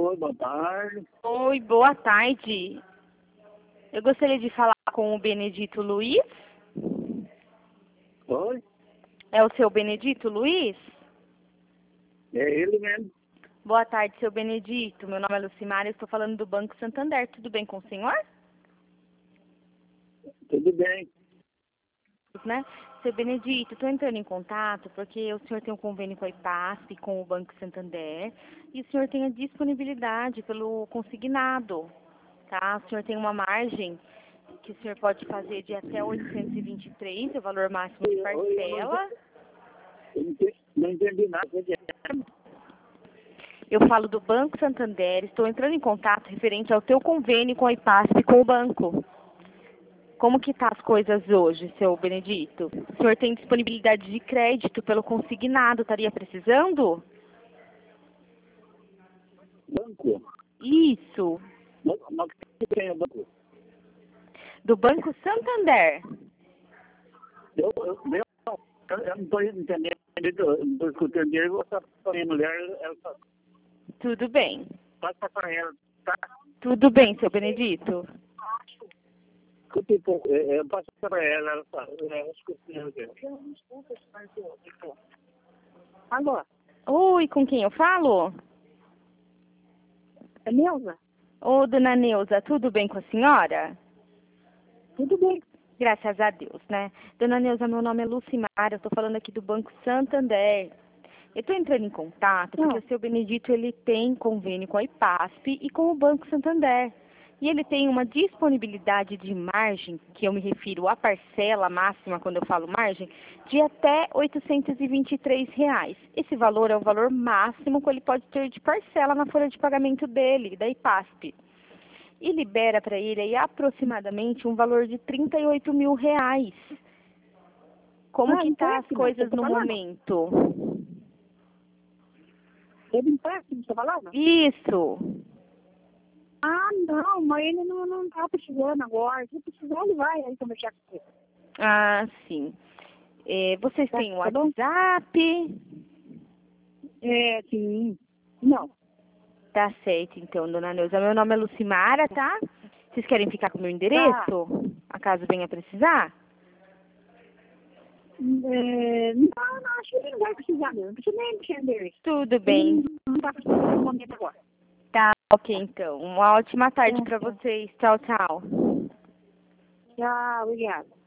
Oi, boa tarde. Oi, boa tarde. Eu gostaria de falar com o Benedito Luiz. Oi? É o seu Benedito Luiz? É ele mesmo. Boa tarde, seu Benedito. Meu nome é Lucimara e estou falando do Banco Santander. Tudo bem com o senhor? Tudo bem. Né? Seu Benedito, estou entrando em contato porque o senhor tem um convênio com a IPASP, com o Banco Santander, e o senhor tem a disponibilidade pelo consignado, tá? O senhor tem uma margem que o senhor pode fazer de até 823, o valor máximo de parcela. Não entendi nada. Eu falo do Banco Santander, estou entrando em contato referente ao teu convênio com a IPASP com o banco. Como que tá as coisas hoje, seu Benedito? O senhor tem disponibilidade de crédito pelo consignado, estaria precisando? Banco? Isso, Mas que tem o banco? do Banco Santander. Eu não estou entendendo. Eu não estou escutando ele. Vou passar para minha mulher. Ela Tudo bem. passa para ela, tá? Tudo bem, seu Benedito. Escute um pouco. Eu passo para ela. Ela fala. Alô? Oi, com quem eu falo? É Neuza? Ô, dona Neuza, tudo bem com a senhora? Tudo bem. Graças a Deus, né? Dona Neuza, meu nome é Lucimara, eu estou falando aqui do Banco Santander. Eu estou entrando em contato porque o seu Benedito, ele tem convênio com a IPASP e com o Banco Santander. E ele tem uma disponibilidade de margem, que eu me refiro à parcela máxima, quando eu falo margem, de até R$ 823. Esse valor é o valor máximo que ele pode ter de parcela na folha de pagamento dele, da IPASP. E libera para ele aí aproximadamente um valor de R$ 38 mil. Como que tá as coisas no momento? Teve empréstimo, você falava? Isso. Ah, não, mas ele não tá precisando agora. Se precisar, ele vai aí conversar com você. Ah, sim. Vocês têm um Tá bom? WhatsApp? É, sim. Não. Tá certo, então, dona Neuza. Meu nome é Lucimara, tá? Vocês querem ficar com o meu endereço? Acaso venha precisar? Não, acho que ele não vai precisar mesmo. Não precisa nem mexer nele. Tudo bem. Não tá precisando no momento agora. Tá, ok, então. Uma ótima tarde para vocês. Tchau, tchau. Tchau, obrigada.